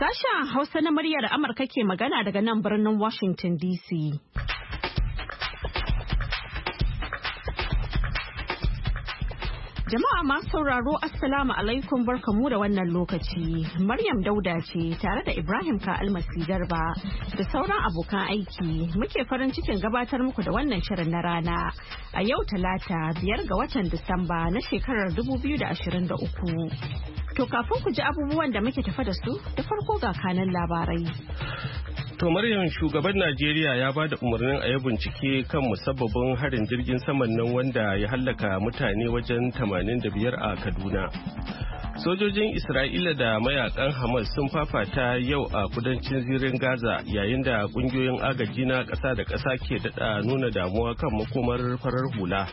Sashen Hausa na muryar Amurka ke magana daga nan birnin Washington DC. Jama'a masu sauraro Assalamu alaikum barkamu da wannan lokaci. Maryam Dauda ce tare da Ibrahim Ka'almasi Garba da sauran abokan aiki muke farin cikin gabatar muku da wannan shirin na rana a yau Talata 5 ga watan Disamba na shekarar 2023. To kafin ku ji abubuwan da muke tafa da su da farko ga kanan labarai. To Maryam, shugaban Najeriya ya ba da umarnin a yi bincike kan musabbabin harin jirgin saman nan wanda ya hallaka mutane wajen 85 a Kaduna. Sojojin Isra'ila da mayakan Hamas sun fafata yau a kudancin zirin Gaza yayin da kungiyoyin agaji na ƙasa da ƙasa ke daɗa nuna damuwa kan makomar farar hula.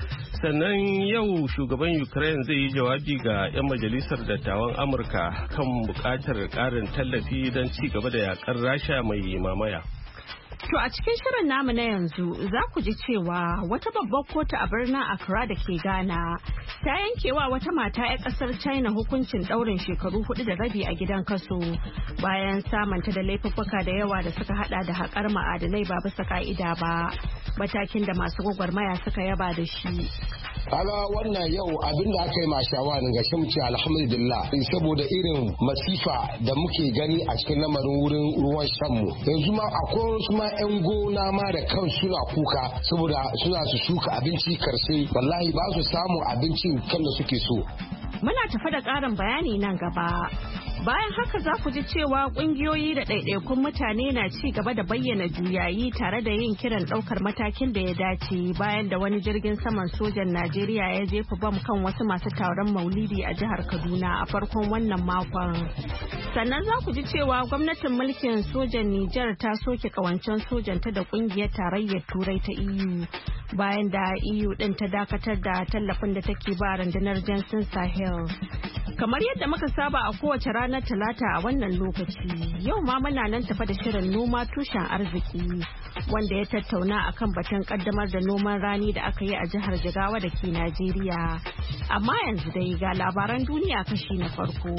Sannan yau shugaban Ukraine zai yi jawabi ga 'yan majalisar dattawan Amurka kan buƙatar ƙarin tallafi don ci gaba da yakar Rasha mai mamaya. To a cikin shirin namu na yanzu za ku ji cewa wata babbar kotu a birnin Accra da ke Ghana ta yankewa wata mata 'yan kasar China hukuncin ɗaurin shekaru 4.5 a gidan kaso bayan samunta da laifuffuka da yawa da suka hada da haƙar ma'adanai ba bisa ka'ida ba, matakin da masu gwagwarmaya suka yaba da shi. Kaga wannan yau abin da aka yi mashawa ne gashi mu ce alhamdulillah saboda irin masifa da muke gani a cikin lamarin wurin ruwan shanmu. Yanzu ma akwai wasu ma 'yan gona ma da kan suna kuka saboda suna su shuka abinci karshe wallahi ba su samu abincin kan da suke so. Muna tafa da ƙarin bayani nan gaba. Bayan haka za ku ji cewa kungiyoyi da ɗaiɗaikun mutane na ci gaba da bayyana juyayi tare da yin kiran ɗaukar matakin da ya dace bayan da wani jirgin saman sojan Najeriya ya jefa bam kan wasu masu taron maulidi a jihar Kaduna a farkon wannan makon. Sannan za ku ji cewa gwamnatin mulkin sojan Nijar ta soke kawancen sojanta da kungiyar tarayyar Turai ta EU bayan da EU ɗin ta dakatar da tallafin da take ba rundunar Jansin Sahel. Kamar yadda muka saba a kowace ranar Talata a wannan lokaci, yau ma muna nan tafa da shirin noma tushen arziki wanda ya tattauna akan batun kaddamar da noman rani da aka yi a jihar Jigawa da ke Najeriya. Amma yanzu dai ga labaran duniya kashi na farko.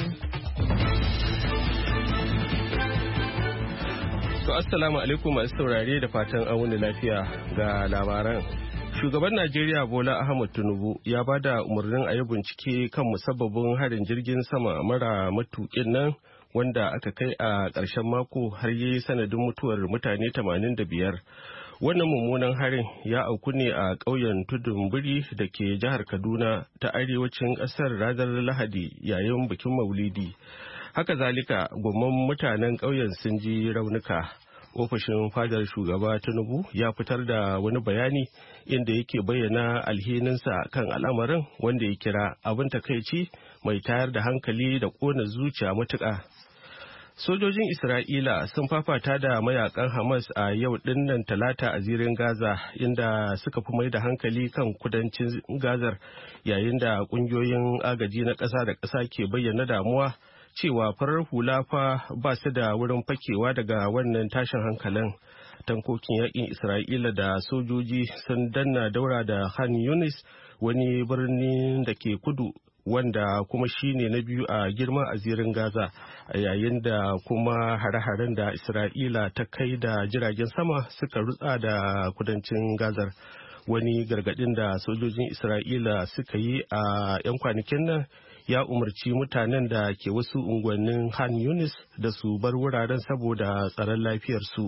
To assalamu alaikum masu saurare da fatan an wuni lafiya ga labaran. Shugaban Najeriya Bola Ahmed Tinubu ya ba da umarnin a yi bincike kan musabbabin harin jirgin sama mara matuƙin nan wanda aka kai a ƙarshen mako har yi sanadin mutuwar mutane 85. Wannan mummunan harin ya auku ne a ƙauyen Tudun Biri da ke jihar Kaduna ta arewacin ƙasar ranar Lahadi yayin bikin Maulidi. Haka zalika gwamman mutanen ƙauyen sun ji raunuka. Ofishin fadar shugaba Tinubu ya fitar da wani bayani inda yake bayyana alhininsa kan al'amarin wanda ya kira abin takaici mai tayar da hankali da ƙona zuciya matuƙa. Sojojin Isra'ila sun fafata da mayakan Hamas a yau dinnan Talata a zirin Gaza inda suka fi mai da hankali kan kudancin Gazar yayin da ƙungiyoyin agaji na ƙasa da ƙasa ke bayyana damuwa cewa farar hula fa ba su da wurin fakewa daga wannan tashin hankalin. Tankokin yakin Isra'ila da sojoji sun danna daura da Khan Yunis, wani birnin da ke kudu wanda kuma shine na biyu a girma a zirin Gaza, a yayin da kuma hare-haren da Isra'ila ta kai da jiragen sama suka rutsa da kudancin Gazar. Wani gargadin da sojojin Isra'ila suka yi a 'yan kwanakin nan ya umarci mutanen da ke wasu unguwannin Han Yunis da su bar wuraren saboda tsaron lafiyarsu.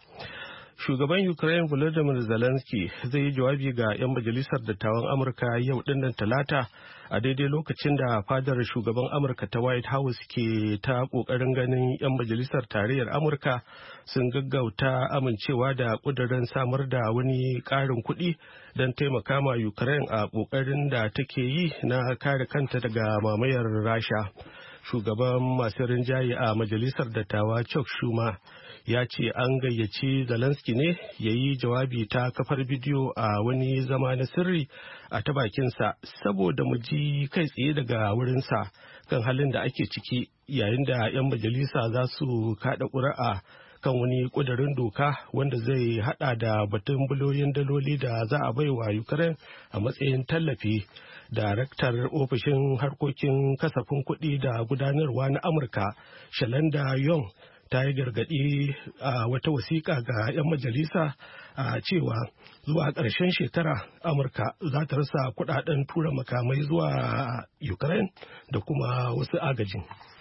Shugaban Ukraine Volodymyr Zelensky zai yi jawabi ga 'yan majalisar dattawan Amurka yau dinnan Talata a daidai lokacin da fadar shugaban Amurka ta White House ke ta kokarin ganin 'yan majalisar tarayyar Amurka sun gaggauta amincewa da kudirin samar da wani ƙarin kuɗi don taimaka ma Ukraine a kokarin da take yi na kare kanta daga mamayar Rasha. Shugaban masu rinjaye a majalisar dattawa Chuck Schumer ya ce an gayyaci Zelensky ne ya yi jawabi ta kafar bidiyo a wani zama na sirri a ta bakinsa saboda mu ji kai tsaye daga wurinsa kan halin da ake ciki yayin da 'yan majalisa za su kada ƙuri'a kan wani ƙudurin doka wanda zai hada da batun biliyoyin daloli da za a baiwa Ukraine a matsayin tallafi. Daraktar ofishin harkokin kasafin kuɗi da gudanarwa na Amurka, Shalanda Young, ta yi gargaɗi a wata wasiƙa ga 'yan majalisa a cewa zuwa ƙarshen shekara Amurka za ta rasa kuɗaɗen tura makamai zuwa Ukraine da kuma wasu agajin.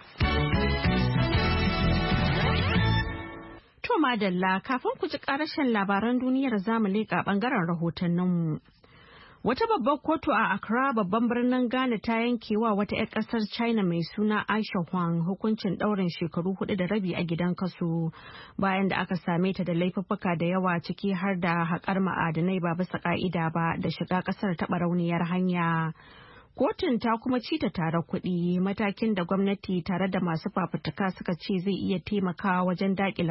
To madalla, kafin ku ji ƙarashin labaran duniyar zamu leƙa ɓangaren rahotanninmu. Wata babbar kotu a Accra, babban birnin Ghana, ta yankewa wata 'yar ƙasar China mai suna Aisha Huang hukuncin ɗaurin shekaru 4.5 a gidan kaso bayan da aka same ta da laifuffuka da yawa, ciki har da haƙar ma'adanai ba bisa ƙa'ida ba da shiga ƙasar ta barauniyar hanya. Kotun ta kuma ci ta tare kuɗi, matakin da gwamnati tare da masu fafutuka suka ce zai iya taimakawa wajen daƙile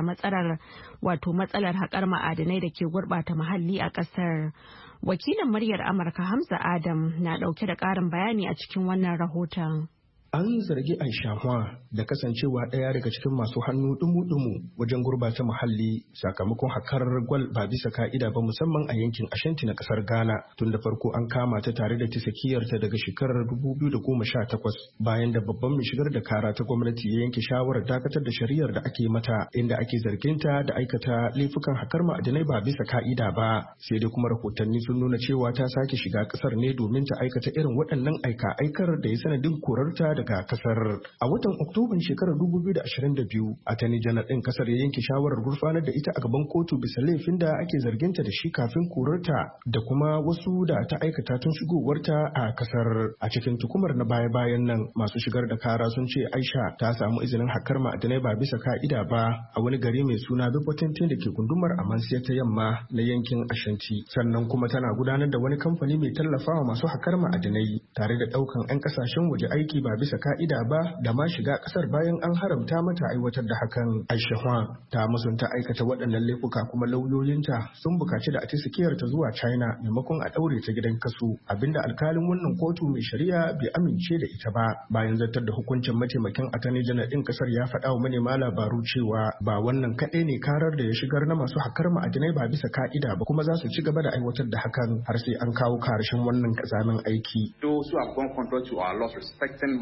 matsalar haƙar ma'adanai da ke gurɓata muhalli a ƙasar. Wakilin muryar Amurka Hamza Adam na ɗauke da ƙarin bayani a cikin wannan rahoton. An zargi Aisha Huang da kasancewa ɗaya daga cikin masu hannu dumu-dumu wajen gurbata muhalli sakamakon hakar gwal ba bisa ka'ida ba, musamman a yankin Ashanti na ƙasar Ghana. Tun da farko an kama ta tare da tisakiyarta daga shekarar 2018 bayan da babban mai shigar da kara ta gwamnati ya yanke shawarar dakatar da shari'ar da ake mata, inda ake zarginta da aikata laifukan hakar ma'adanai ba bisa ka'ida ba. Sai dai kuma rahotanni sun nuna cewa ta sake shiga ƙasar ne domin ta aikata irin waɗannan aika-aikar da ya sanadin korarta daga kasar. A watan Oktoban shekarar 2022, Attorney General ɗin kasar ya yanke shawarar gurfanar da ita a gaban kotu bisa laifin da ake zarginta da shi kafin korarta da kuma wasu da ta aikata tun shigowarta a kasar. A cikin tukumar na baya-bayan nan, masu shigar da kara sun ce Aisha ta samu izinin hakar ma'adanai ba bisa ka'ida ba a wani gari mai suna Bipotintin da ke gundumar Amansiya ta Yamma na yankin Ashanti. Sannan kuma tana gudanar da wani kamfani mai tallafawa masu hakar ma'adanai tare da ɗaukan 'yan ƙasashen waje aiki ba bisa ka'ida ba da ma shiga kasar bayan an haramta mata aiwatar da hakan. Aisha Huang ta musunta aikata waɗannan laifuka, kuma lauyoyinta sun bukaci da a ta zuwa China maimakon a ɗaure ta gidan kasu, abinda alkalin wannan kotu mai shari'a bai amince da ita ba. Bayan zartar da hukuncin, mataimakin attorney general ɗin kasar ya faɗa wa manema labaru cewa ba wannan kaɗai ne karar da ya shigar na masu hakar ma'adinai ba bisa ka'ida ba, kuma za su ci gaba da aiwatar da hakan har sai an kawo karshen wannan kazamin aiki. Those who have gone contrary to our laws respecting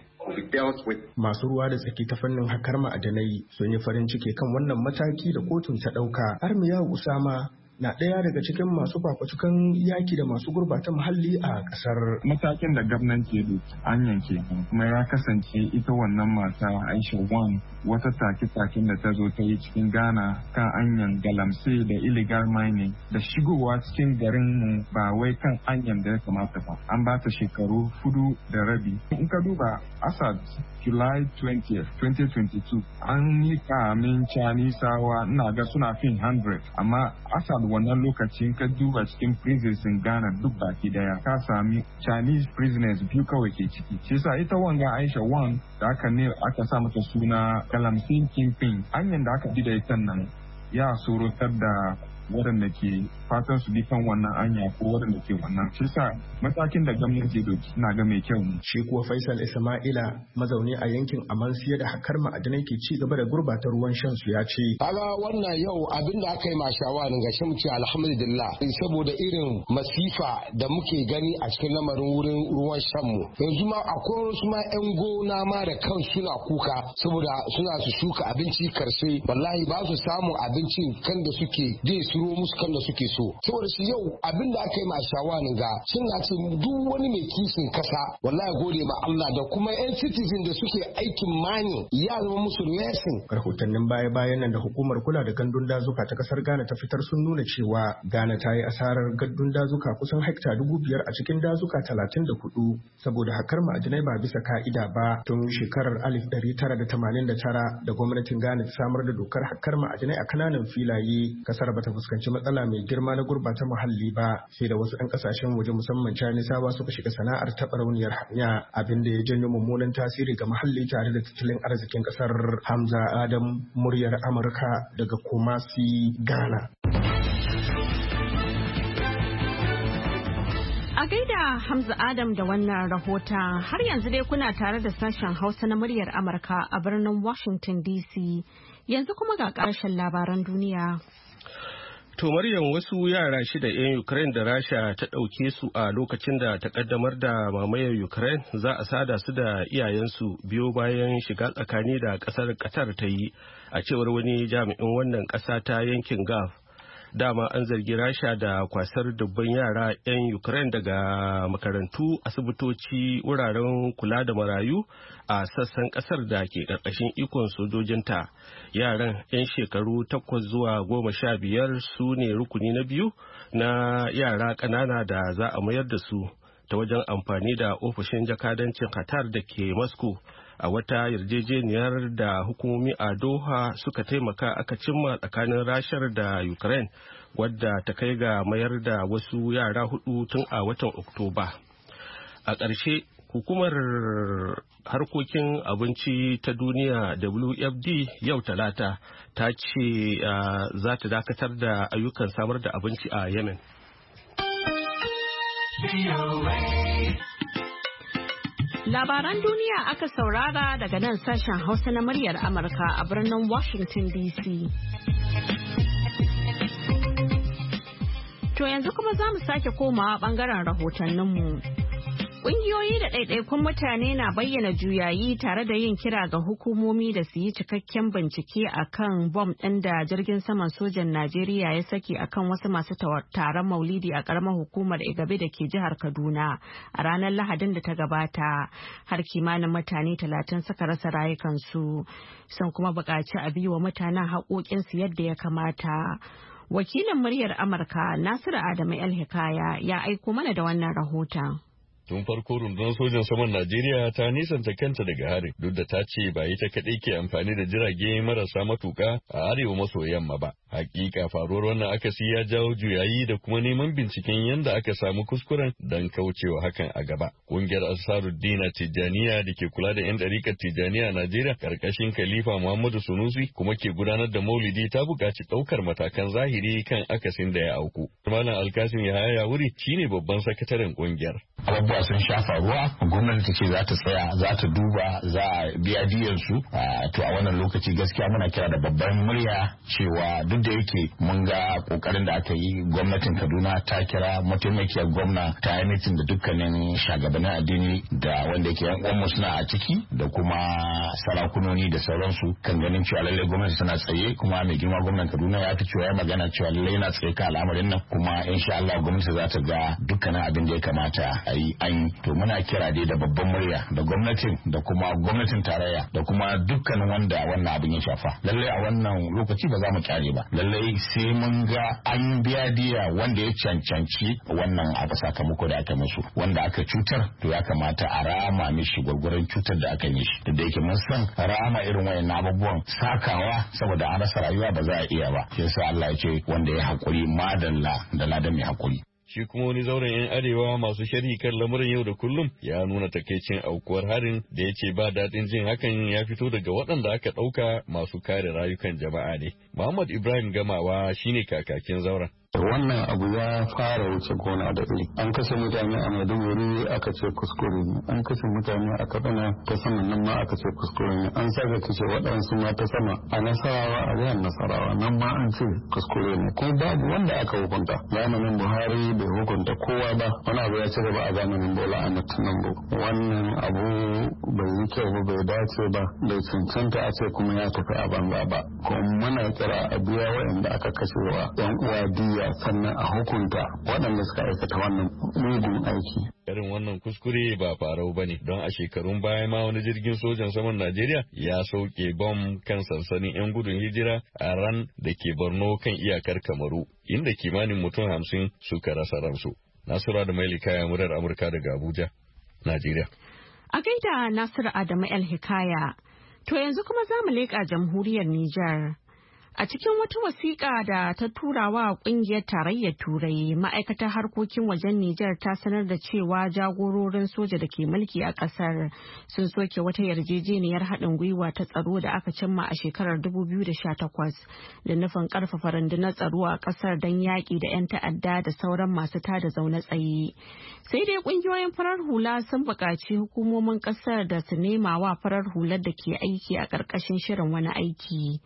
Masu ruwa da tsaki ta fannin hakar ma'adanai sun yi farin ciki kan wannan mataki da kotun ta ɗauka. Armiya Usama na ɗaya daga cikin masu fafutukan yaki da masu gurbata muhalli a ƙasar. Matakin da gwamnati ke an yanke kuma ya kasance ita wannan mata Aisha Huang wata take-taken da ta zo ta yi cikin Ghana kan anyan galamse da illegal mining da shigowa cikin garin mu ba wai kan anyan da ya kamata ba. An ba ta shekaru 4.5. In ka duba Assad July 20th, 2022 an yi kamin Canisawa ina ga suna fin 100, amma Assad wannan lokacin ka duba cikin prisons in Ghana duk baki daya ka sami Chinese prisoners biyu kawai ke ciki. Shi yasa ita wanga Aisha Huang da aka sa mata suna Galamsin Kingpin, hanyar da aka ji da ita nan ya sorotar da waɗanda ke fatan su bi kan wannan anya ko waɗanda ke wannan. Shi sa matakin da gwamnati doki na ga mai kyau. Shi kuwa Faisal Isma'ila, mazauni a yankin Amansiya da hakar ma'adanai ke ci gaba da gurbata ruwan shan su, ya ce. Kaga wannan yau abin da aka yi mashawa ga shi mu ce alhamdulillah, saboda irin masifa da muke gani a cikin lamarin wurin ruwan shan mu. Yanzu ma akwai wasu ma 'yan gona ma da kan suna kuka saboda suna su shuka abinci karshe wallahi ba su samu abincin kan da suke turo musu kan da suke so. Saboda shi yau abin da aka yi ma shawanin ga sun na ce duk wani mai kishin kasa wallahi gode ma Allah da kuma yan citizen da suke aikin mani ya zama musu lesson. Rahotannin baya-bayan nan da hukumar kula da gandun dazuka ta kasar Ghana ta fitar sun nuna cewa Ghana ta yi asarar gandun dazuka kusan hekta 5,000 a cikin dazuka 34 saboda hakar ma'adinai ba bisa ka'ida ba. Tun shekarar 1989 da gwamnatin Ghana ta samar da dokar hakar ma'adinai a kananan filaye, kasar bata fuskanci matsala mai girma na gurbata muhalli ba, sai da wasu 'yan kasashen waje musamman Canisawa suka shiga sana'ar taɓa rauniyar hanya, abin da ya janyo mummunan tasiri ga muhalli tare da tattalin arzikin kasar. Hamza Adam, muryar Amurka daga Kumasi, Ghana. A gaida Hamza Adam da wannan rahoton. Har yanzu dai kuna tare da sashen Hausa na muryar Amurka a birnin Washington DC. Yanzu kuma ga ƙarshen labaran duniya. To Maryam, wasu yara 6 'yan Ukraine da Rasha ta ɗauke su a lokacin da ta ƙaddamar da mamayar Ukraine za a sada su da iyayensu biyo bayan shiga tsakani da ƙasar Qatar ta yi, a cewar wani jami'in wannan ƙasa ta yankin Gulf. Dama an zargi Rasha da kwasar dubban yara 'yan Ukraine daga makarantu, asibitoci, wuraren kula da marayu a sassan kasar da ke ƙarƙashin ikon sojojinta. Yaran 'yan shekaru 8 zuwa 15 su ne rukuni na biyu na yara ƙanana da za a mayar da su ta wajen amfani da ofishin jakadancin Qatar da ke Moscow a wata yarjejeniyar da hukumomi a Doha suka taimaka aka cimma tsakanin Rashar da Ukraine, wadda ta kai ga mayar da wasu yara 4 tun a watan Oktoba. A ƙarshe, hukumar harkokin abinci ta duniya WFD yau Talata ta ce za ta dakatar da ayyukan samar da abinci a Yemen. Labaran duniya aka saurara daga nan sashen Hausa na muryar Amurka a birnin Washington DC. To yanzu kuma za mu sake komawa bangaren rahotanninmu. Ƙungiyoyi da ɗaiɗaikun mutane na bayyana juyayi tare da yin kira ga hukumomi da su yi cikakken bincike a kan bom ɗin da jirgin saman sojan Najeriya ya saki a kan wasu masu taron maulidi a ƙaramar hukumar Igabe da ke jihar Kaduna a ranar Lahadin da ta gabata. Har kimanin mutane 30 suka rasa rayukansu, sun kuma buƙaci a biwa mutanen haƙoƙinsu yadda ya kamata. Wakilin muryar Amurka Nasiru Adamu El Hikaya ya aiko mana da wannan rahoton. Tun farko rundunar sojan saman Najeriya ta nisanta kanta daga harin, duk da ta ce ba ita kaɗai ke amfani da jirage marasa matuƙa a arewa maso yamma ba. Hakika faruwar wannan akasi ya jawo juyayi da kuma neman binciken yadda aka samu kuskuren don kaucewa hakan a gaba. Ƙungiyar Ansaruddin Tijjaniya da ke kula da 'yan ɗarikar Tijjaniya a Najeriya ƙarƙashin Khalifa Muhammadu Sunusi kuma ke gudanar da maulidi ta buƙaci ɗaukar matakan zahiri kan akasin da ya auku. Malam Alkasim Yahaya Wuri shine babban sakataren ƙungiyar. Abubuwa sun sha faruwa, gwamnati ce za ta tsaya, za ta duba, za a biya diyarsu. To a wannan lokaci gaskiya muna kira da babban murya cewa duk da yake mun ga kokarin da aka yi, gwamnatin Kaduna ta kira mataimakiyar gwamna ta yi mitin da dukkanin shugabannin addini da wanda yake yan uwanmu suna a ciki da kuma sarakunoni da sauransu kan ganin cewa lallai gwamnati tana tsaye, kuma mai girma gwamnan Kaduna ya ta cewa ya magana cewa lallai yana tsaye kan al'amarin nan, kuma insha Allah gwamnati za ta ga dukkanin abin da ya kamata a yi an yi. To muna kira dai da babban murya da gwamnatin da kuma gwamnatin tarayya da kuma dukkanin wanda wannan abin ya shafa. Lallai a wannan lokaci ba za mu kyale ba. Lallai sai mun ga an biya diya wanda ya cancanci wannan aka sakamako da aka musu. Wanda aka cutar to ya kamata a rama mishi gwargwaron cutar da aka yi shi. Da yake mun san rama irin wayannan abubuwan sakawa saboda an rasa rayuwa ba za a iya ba. Sai sa Allah ya ce wanda ya hakuri madalla da ladan mai hakuri. Shi kuma wani zauren 'yan arewa masu sharhi kan lamuran yau da kullum ya nuna takaicin aukuwar harin da ya ce ba daɗin jin hakan ya fito daga waɗanda aka ɗauka masu kare rayukan jama'a ne. Muhammad Ibrahim Gamawa shine kakakin zauren. Wannan abu ya fara wuce gona da iri. An kashe mutane a Maiduguri aka ce kuskure ne. An kashe mutane a Kaduna ta sama nan ma aka ce kuskure ne. An sake kashe waɗansu ma ta sama a Nasarawa a jihar Nasarawa nan ma an ce kuskure ne. Kuma babu wanda aka hukunta. Zamanin Buhari bai hukunta kowa ba. Wani abu ya ci gaba a zamanin Bola Ahmed Tinubu. Wannan abu bai yi kyau ba, bai dace ba, bai cancanta a ce kuma ya tafi a banza ba. Kuma muna kira a biya waɗanda aka kashe wa 'yan uwa diya, sannan a hukunta waɗanda suka aikata wannan mugun aiki. Irin wannan kuskure ba farau ba ne, don a shekarun baya ma wani jirgin sojan saman Najeriya ya sauke bom kan sansanin 'yan gudun hijira a ran da ke Borno kan iyakar Kamaru, inda kimanin mutum 50 suka rasa ransu. Nasura da Maili Kaya, murar Amurka daga Abuja, Najeriya. A gaida Nasiru Adamu El Hikaya, to yanzu kuma za mu leƙa jamhuriyar Nijar. A cikin wata wasiƙa da ta tura wa ƙungiyar tarayyar Turai, ma'aikatar harkokin wajen Nijar ta sanar da cewa jagororin soja da ke mulki a ƙasar sun soke wata yarjejeniyar haɗin gwiwa ta tsaro da aka cimma a shekarar 2018 da nufin ƙarfafa rundunar tsaro a ƙasar don yaƙi da 'yan ta'adda da sauran masu tada zaune tsaye. Sai dai ƙungiyoyin farar hula sun buƙaci hukumomin ƙasar da su nema wa farar hular da ke aiki a ƙarƙashin shirin wani aiki.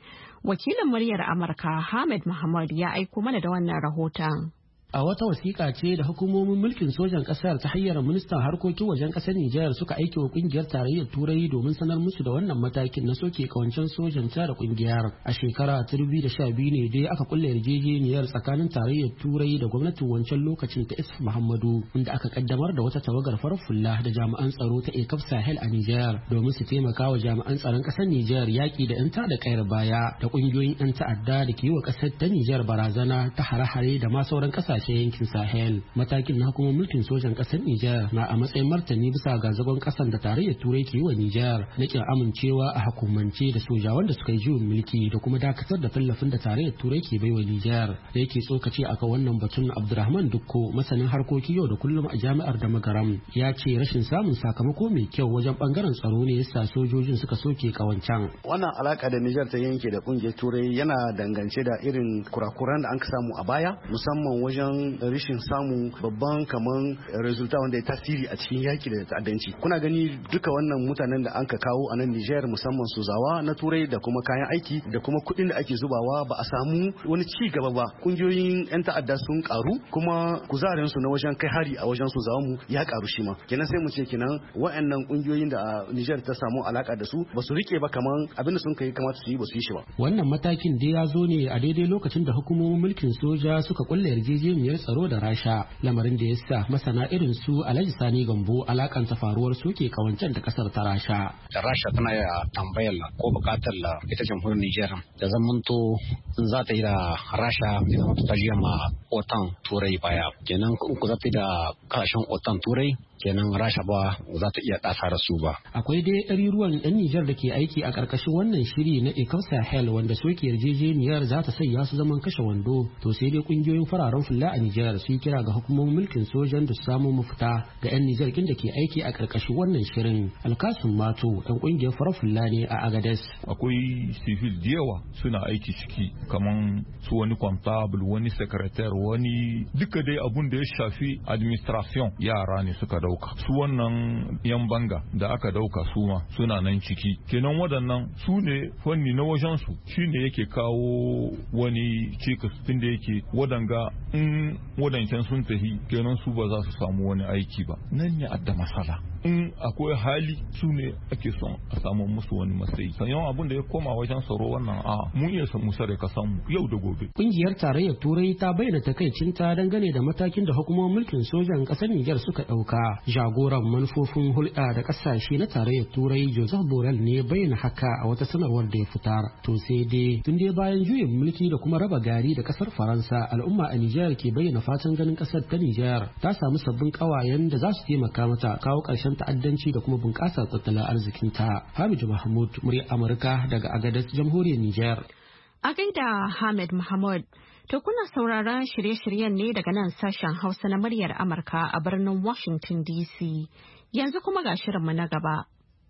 Wakilin muryar Amurka Hamid Muhammad ya aiko mana da wannan rahoton. A wata wasiƙa ce da hukumomin mulkin sojan ƙasar ta hanyar ministan harkokin wajen ƙasar Nijar suka aike wa ƙungiyar tarayyar Turai domin sanar musu da wannan matakin na soke kawancen sojan ta da ƙungiyar. A shekara 2012 ne dai aka kulle yarjejeniyar tsakanin tarayyar Turai da gwamnatin wancan lokacin ta Isuf Muhammadu, inda aka kaddamar da wata tawagar farar fulla da jami'an tsaro ta ECAP Sahel a Nijar domin su taimaka wa jami'an tsaron ƙasar Nijar yaƙi da 'yan ta'adda kayar baya da ƙungiyoyin 'yan ta'adda da ke yi wa ƙasar ta Nijar barazana ta hare-hare da ma sauran ƙasashe yankin Sahel. Matakin na hukumar mulkin sojan kasar Nijar na a matsayin martani bisa ga zagon kasan da tarayyar Turai ke yi wa Nijar na kin amincewa a hukumance da sojawan da suka yi juyin mulki da kuma dakatar da tallafin da tarayyar Turai ke baiwa Nijar. Da yake tsokace akan wannan batun Abdurrahman Dukko, masanin harkoki yau da kullum a jami'ar da Magaram, ya ce rashin samun sakamako mai kyau wajen bangaren tsaro ne yasa sojojin suka soke kawancan. Wannan alaka da Nijar ta yanke da kungiyar Turai yana dangance da irin kurakuran da an samu a baya, musamman wajen rashin samu babban kaman resulta wanda ya tasiri a cikin yaki da ta'addanci. Kuna gani duka wannan mutanen da an ka kawo a nan Nijar, musamman sozawa na Turai da kuma kayan aiki da kuma kuɗin da ake zubawa, ba a samu wani ci gaba ba. Kungiyoyin 'yan ta'adda sun karu, kuma kuzarin su na wajen kai hari a wajen sozawan mu ya karu shi ma. Kenan sai mu ce kenan wa'annan kungiyoyin da Nijar ta samu alaka da su ba su rike ba kaman abin da sun kai kamata su yi ba su yi shi ba. Wannan matakin dai ya zo ne a daidai lokacin da hukumomin mulkin soja suka kulle yarjejeniyar tsaro da Rasha, lamarin da ya sa masana irin su Alhaji Sani Gambo alakanta faruwar soke kawancen da kasar ta Rasha. Rasha tana ya tambayar ko bukatar ita jamhuriyar Nijar da zamanto za ta yi da Rasha da zama ta jiya ma OTAN Turai baya. Kenan ku za ta yi da kasashen OTAN Turai, kenan Rasha ba za ta iya ɗasa da su ba. Akwai dai ɗaruruwan 'yan Nijar da ke aiki a ƙarƙashin wannan shiri na ECAP Sahel wanda soke yarjejeniyar za ta sanya su zaman kashe wando. To sai dai ƙungiyoyin fararen fulla a Nijar su yi kira ga hukumomin mulkin sojan da su samu mafita ga 'yan Nijar kin da ke aiki a ƙarƙashin wannan shirin. Alkasun Mato ɗan ƙungiyar farar fulla ne a Agades. Akwai civil da yawa suna aiki ciki kaman su wani comptable, wani secretary, wani duka dai abun da ya shafi administration yara ne suka dauka. Su wannan yan banga da aka dauka su ma suna nan ciki. Kenan waɗannan su ne fanni na wajen su shine yake kawo wani cikas tun da yake wadanga in wadancan sun tafi kenan su ba za su samu wani aiki ba. Nan ne adda masala. In akwai hali su ne ake son a samu musu wani matsayi. Sanyan abin da ya koma wajen tsaro wannan mun iya samu sare ka samu yau da gobe. Kungiyar tarayyar Turai ta bayyana takaicinta dangane da matakin da hukumomin mulkin sojan ƙasar Nijar suka ɗauka. Jagoran manufofin hulɗa da ƙasashe na tarayyar Turai Joseph Borrell ne bayyana haka a wata sanarwar da ya fitar. To sai dai tun dai bayan juyin mulki da kuma raba gari da ƙasar Faransa, al'umma a Nijar ke bayyana fatan ganin ƙasar ta Nijar ta samu sabbin ƙawayen da za su taimaka mata kawo ƙarshen ta'addanci da kuma bunƙasa tattalin arzikinta. Hamidu Mahmud, muryar Amurka daga Agadez, Jamhuriyar Nijar. A gaida Hamid Mahmud, to kuna sauraron shirye-shiryen ne daga nan sashen Hausa na muryar Amurka a birnin Washington DC. Yanzu kuma ga shirinmu na gaba.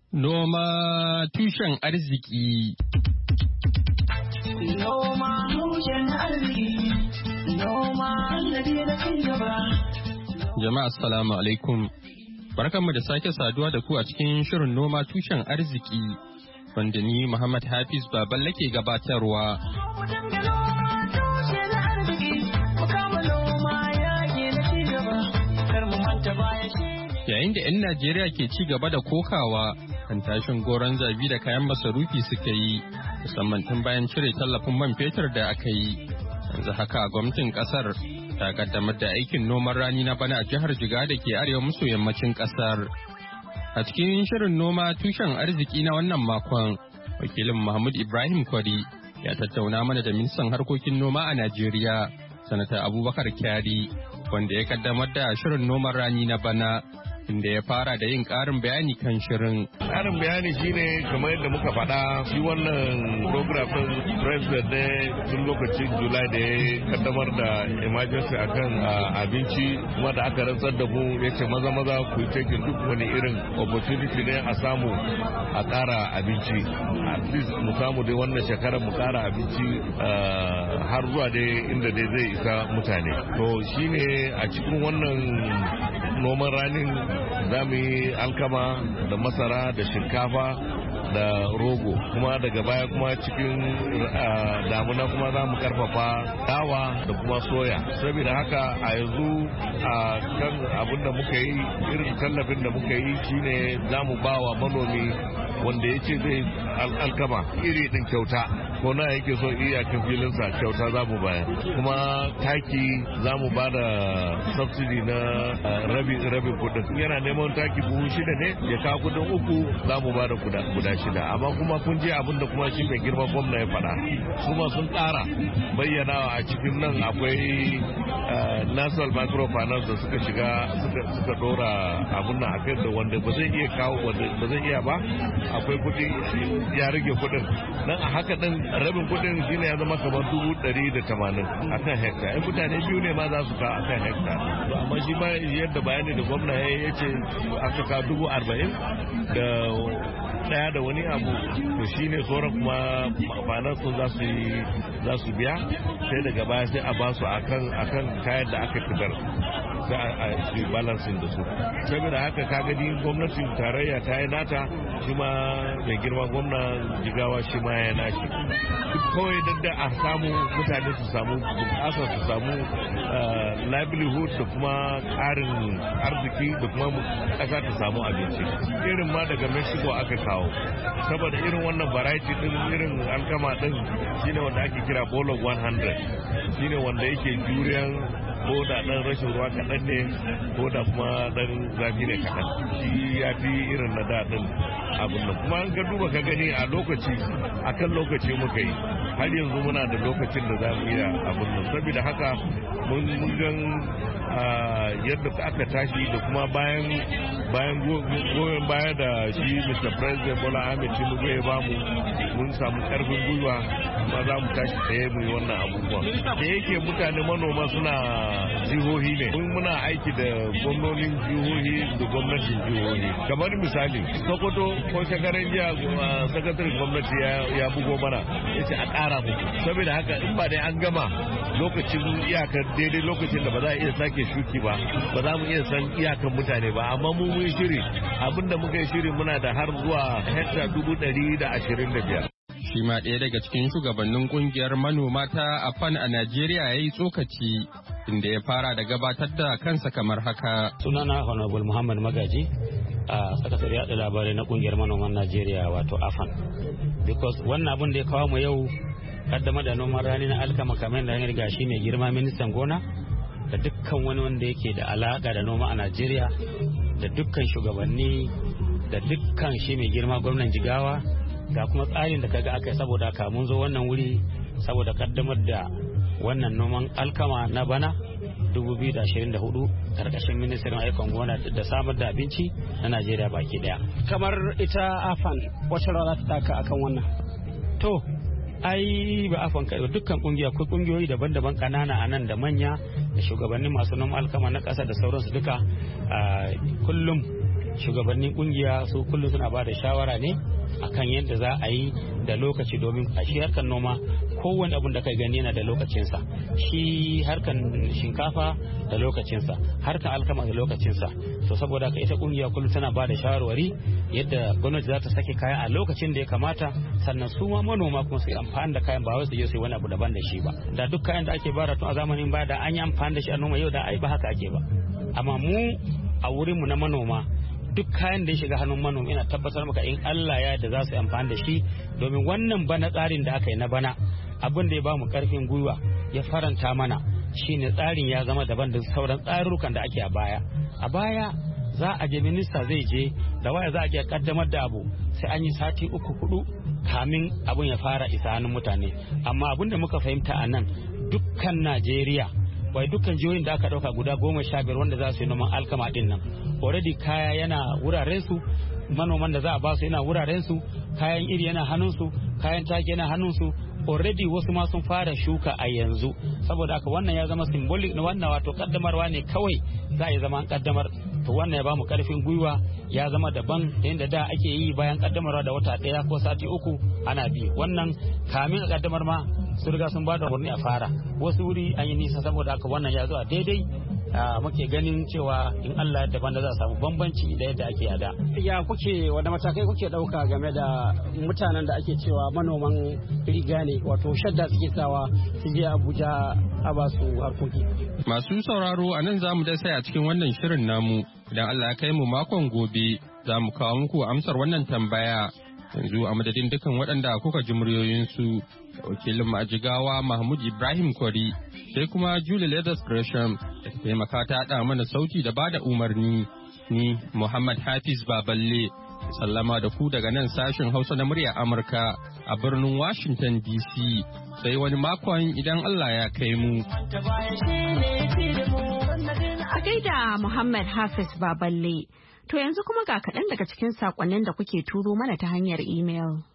Noma tushen arziki. Noma tushen arziki. Noma sannadi da ci gaba. Jama'a assalamu alaikum. Barkanmu da sake saduwa da ku a cikin shirin noma tushen arziki wanda ni Muhammad Hafiz Baballe ke gabatarwa. Yayin da 'yan Najeriya ke ci gaba da kokawa kan tashin goron zabi da kayan masarufi suka yi, musamman tun bayan cire tallafin man fetur da aka yi. Yanzu haka gwamnatin kasar ta kaddamar da aikin noman rani na bana a jihar Jigawa da ke arewa maso yammacin kasar. A cikin shirin noma tushen arziki na wannan makon, wakilin Mahmud Ibrahim Kwari ya tattauna mana da ministan harkokin noma a Najeriya, Sanata Abubakar Kyari, wanda ya kaddamar da shirin noman rani na bana. Inda ya fara da yin ƙarin bayani kan shirin. Ƙarin bayani shine kamar yadda muka faɗa, shi wannan program ɗin president ne tun lokacin July da ya kaddamar da emergency akan abinci, kuma da aka rantsar da mu ya ce maza ku yi taking duk wani irin opportunity ne a samu a ƙara abinci. At least mu samu dai wannan shekarar mu ƙara abinci har zuwa dai inda dai zai isa mutane. To shine a cikin wannan noman ranin za mu yi alkama da masara da shinkafa da rogo, kuma daga baya kuma cikin damuna kuma za mu karfafa dawa da kuma soya. Saboda haka a yanzu a kan abin da muka yi, irin tallafin da muka yi shine za mu ba wa manomi wanda ya ce zai alkama iri din kyauta, ko na yake so iyakin filinsa kyauta za mu bayar. Kuma taki za mu ba da subsidy na rabin kudin. Yana neman taki buhu 6 ne, ya kawo kudin 3 za mu ba da guda 6. Amma kuma kun je abin da kuma shi mai girma gwamna ya faɗa, su ma sun ƙara bayyanawa a cikin nan akwai national microfinance da suka shiga suka dora abin nan akai da wanda ba zai iya kawo, wanda ba zai iya ba, akwai kuɗi ya rage kuɗin nan a haka din rabin kuɗin shine ya zama kamar 180 akan hekta. Ai mutane biyu ne ma za su ka akan hekta, to amma shi ma yadda bayani da gwamna ya ce aka ka 40,000 da daya da wani abu, to shine sauran kuma finance za su biya, sai daga baya sai a ba su akan kayan da aka fitar sai a yi balancing da su. Saboda haka ka gani gwamnatin tarayya ta yi nata, shi ma mai girma gwamna Jigawa shi ma ya nashi. Kawai da a samu mutane su samu bunƙasa, su samu livelihood da kuma ƙarin arziki da kuma ƙasa ta samu abinci. Irin ma daga Mexico aka kawo, saboda irin wannan variety din irin alkama din shine wanda ake kira Bolog 100, shine wanda yake juriyan ko da dan rashin ruwa kaɗan ne ko da kuma dan zafi ne kaɗan, shi ya fi irin na daɗin abin nan. Kuma an ka duba ka gani a lokaci akan lokaci muka yi, har yanzu muna da lokacin da za mu iya abin nan. Saboda haka mun gan yadda aka tashi da kuma bayan goyon baya da shi Mr. President Bola Ahmed Tinubu ya bamu, mun samu karfin gwiwa kuma za mu tashi tsaye mu yi wannan abubuwan. Da yake mutane manoma suna jihohi ne, muna aiki da gwamnonin jihohi da gwamnatin jihohi. Kamar misali Sokoto ko shekaran jiya sakataren gwamnati ya bugo mana ya ce a ƙara muku, saboda haka in ba dai an gama lokacin iyakar daidai lokacin da ba za a iya sake shuki ba za mu iya san iyakan mutane ba, amma mu mun shiri abinda muka yi shiri muna da har zuwa hekta 125. Shi ma ɗaya daga cikin shugabannin kungiyar manoma ta AFAN a Najeriya ya yi tsokaci, inda ya fara da gabatar da kansa kamar haka. Sunana Honorable Muhammad Magaji, a sakatare yaɗa labarai na kungiyar manoman Najeriya wato AFAN. Because wannan abin da ya kawo mu yau kaddama da noman rani na alkama kamar da ya riga shi mai girma ministan gona da dukkan wani wanda yake da alaka da noma a Najeriya, da dukkan shugabanni, da dukkan shi mai girma gwamnan Jigawa, ga kuma tsarin da kaga aka yi saboda haka mun zo wannan wuri saboda kaddamar da wannan noman alkama na bana 2024 karkashin ministan ayyukan gona da samar da abinci na Najeriya baki daya. Kamar ita AFAN wacce rawa za ta taka akan wannan? To ai ba AFAN kai dukkan kungiya, akwai kungiyoyi daban-daban kanana a nan da manya da shugabannin masu noman alkama na ƙasa da sauransu duka. Kullum shugabannin kungiya su kullum suna ba da shawara ne akan yadda za a yi da lokaci, domin a shi harkar noma kowane abun da kai gani yana da lokacinsa. Shi harkar shinkafa da lokacinsa, harkar alkama da lokacinsa. So saboda haka ita kungiya kullum tana ba da shawarwari yadda gwamnati za ta sake kayan a lokacin da ya kamata, sannan su ma manoma kuma su yi amfani da kayan, ba wai su je su yi wani abu daban da shi ba. Da duk kayan da ake bara tun a zamanin baya da an yi amfani da shi a noma, yau da ai ba haka ake ba. Amma mu a wurinmu na manoma duk kayan da ya shiga hannun manomi ina tabbatar maka in Allah ya da za su yi amfani da shi, domin wannan bana tsarin da aka yi na bana abin da ya ba mu karfin gwiwa ya faranta mana shine tsarin ya zama daban da sauran tsarurrukan da ake a baya za a je minista zai je da waya za a je kaddamar da abu sai an yi sati 3-4 kamin abun ya fara isa hannun mutane. Amma abin da muka fahimta a nan dukkan Najeriya, wai dukkan jihohin da aka dauka guda 15 wanda za su yi noman alkama din nan already kaya yana wuraren su, manoman da za a ba su yana wuraren su, kayan iri yana hannun su, kayan taki yana hannun su, already wasu ma sun fara shuka a yanzu. Saboda haka wannan ya zama symbolic na wannan wato kaddamarwa ne kawai za a yi zama kaddamar. To wannan ya ba mu karfin gwiwa, ya zama daban da yadda da ake yi bayan kaddamarwa da wata 1 ko sati 3 ana bi. Wannan kamin a kaddamar ma su riga sun ba da wani a fara, wasu wuri an yi nisa. Saboda haka wannan ya zo a daidai muke ganin cewa in Allah ya bana za a samu bambanci da yadda ake yada. Ya kuke wanda matakai kuke dauka game da mutanen da ake cewa manoman riga ne wato shadda suke sawa su je Abuja a ba su harkoki. Masu sauraro a nan zamu da sai a cikin wannan shirin namu idan Allah ya kai mu makon gobe za mu kawo muku amsar wannan tambaya. Yanzu a madadin dukan waɗanda kuka ji muryoyinsu da wakilin ma'ajigawa Mahmud Ibrahim Kwari sai kuma Julie Leathers Gresham da ta taimaka ta haɗa mana sauti da bada umarni ni Muhammad Hafiz Baballe sallama da ku daga nan sashen Hausa na murya Amurka a birnin Washington DC sai wani makon idan Allah ya kai mu. A gaida Muhammad Hafiz Baballe. To yanzu kuma ga kaɗan daga cikin saƙonnin da kuke turo mana ta hanyar imel.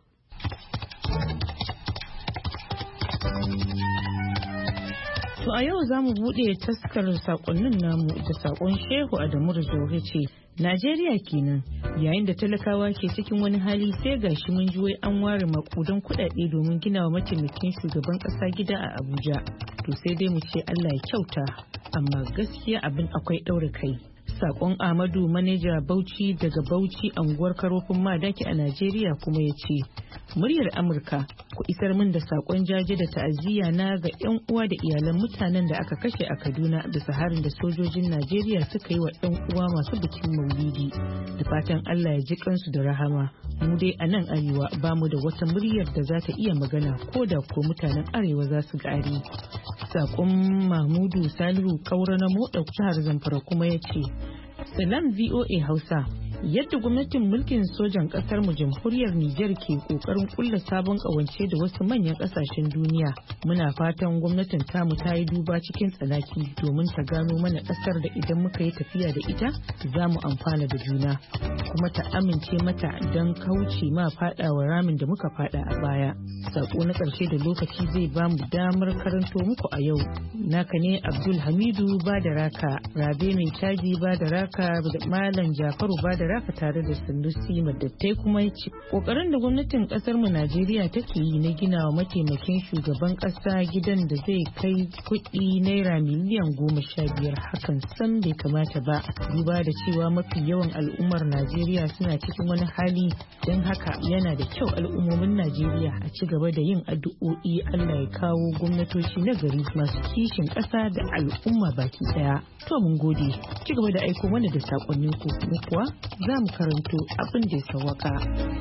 To a yau za mu buɗe taskar saƙonnin namu da saƙon Shehu Adamu Rizore ce, Najeriya kenan yayin da talakawa ke cikin wani hali sai ga shi mun ji wai an ware makudan kuɗaɗe domin gina wa mataimakin shugaban ƙasa gida a Abuja. To sai dai mu ce Allah ya kyauta, amma gaskiya abin akwai ɗaure kai. Sakon Ahmadu Maneja Bauchi daga Bauchi anguwar Karofin Madaki a Najeriya kuma ya ce, muryar Amurka ku isar min da sakon jaje da ta'aziyya na ga 'yan uwa da iyalan mutanen da aka kashe a Kaduna bisa harin da sojojin Najeriya suka yi wa 'yan uwa masu bikin Maulidi. Da fatan Allah ya ji kansu da rahama. Mu dai a nan Arewa ba mu da wata muryar da za ta iya magana ko da ko mutanen Arewa za su gari. Sakon Mahmudu Salihu Kaura na Moda jihar Zamfara kuma ya ce, Salam VOA Hausa, yadda gwamnatin mulkin sojan kasar mu jamhuriyar Nijar ke kokarin kulla sabon kawance da wasu manyan kasashen duniya, muna fatan gwamnatin tamu ta yi duba cikin tsanaki domin ta gano mana kasar da idan muka yi tafiya da ita za mu amfana da juna, kuma ta amince mata don kauce ma fadawa ramin da muka fada a baya. Sako na karshe da lokaci zai ba mu damar karanto muku a yau. Naka ne Abdul Hamidu Badaraka, Rabe Mai Caji Badaraka da Malam Jafaru Badaraka tare da Sanusi Madattai kuma ya ce kokarin da gwamnatin kasar mu Najeriya take yi na gina wa mataimakin shugaban kasa gidan da zai kai kuɗi naira miliyan 15 hakan san bai kamata ba, duba da cewa mafi yawan al'ummar Najeriya suna cikin wani hali, don haka yana da kyau al'ummomin Najeriya a ci gaba da yin addu'o'i Allah ya kawo gwamnatoci na gari masu kishin ƙasa da al'umma baki daya. To mun gode, ci gaba da aiko mana da sakonnin ku kuwa za mu karanto abin da ya sawaka.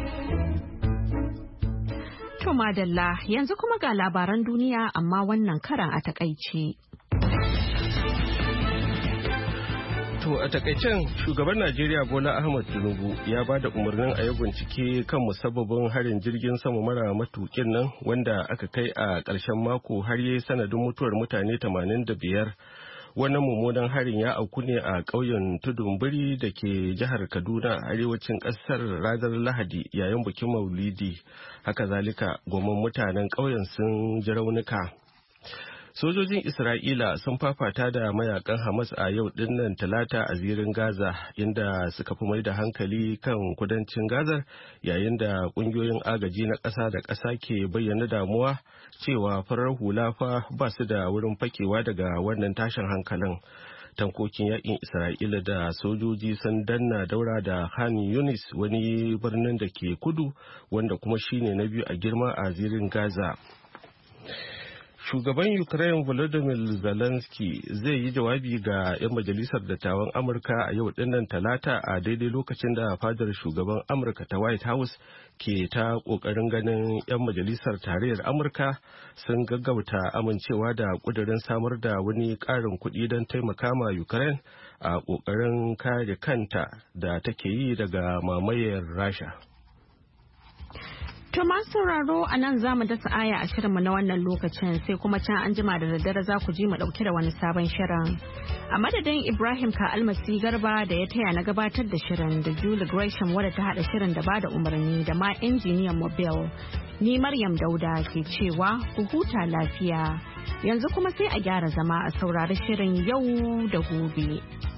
To madalla, yanzu kuma ga labaran duniya amma wannan karan a takaice. To a takaicen shugaban Najeriya Bola Ahmed Tinubu ya ba da umarnin a yi bincike kan musabbabin harin jirgin sama mara matukin nan wanda aka kai a ƙarshen mako har yi sanadin mutuwar mutane 85. Wannan mummunan harin ya auku ne a ƙauyen Tudun Biri da ke jihar Kaduna a arewacin ƙasar ranar Lahadi yayin bikin Maulidi. Haka zalika gomman mutanen ƙauyen sun ji raunuka. Sojojin Isra'ila sun fafata da mayakan Hamas a yau dinnan Talata a zirin Gaza, inda suka fi mai da hankali kan kudancin Gaza yayin da kungiyoyin agaji na ƙasa da ƙasa ke bayyana damuwa cewa farar hula fa ba su da wurin fakewa daga wannan tashin hankalin. Tankokin yakin Isra'ila da sojoji sun danna daura da Khan Yunis, wani birnin da ke kudu wanda kuma shine na biyu a girma a zirin Gaza. Shugaban Ukraine Volodymyr Zelensky zai yi jawabi ga 'yan majalisar dattawan Amurka a yau dinnan Talata a daidai lokacin da fadar shugaban Amurka ta White House ke ta kokarin ganin 'yan majalisar tarayyar Amurka sun gaggauta amincewa da kudirin samar da wani ƙarin kuɗi don taimaka ma Ukraine a kokarin kare kanta da take yi daga mamayar Rasha. To masu sauraro a nan za mu dasa aya a shirinmu na wannan lokacin, sai kuma can an jima da daddare za ku ji mu ɗauke da wani sabon shirin. A madadin Ibrahim Ka'almasi Garba da ya taya na gabatar da shirin, da Julie Gresham wadda ta haɗa shirin da bada umarni, da ma injiniyan Mobile. Ni Maryam Dauda ke cewa ku huta lafiya. Yanzu kuma sai a gyara zama a saurari shirin yau da gobe.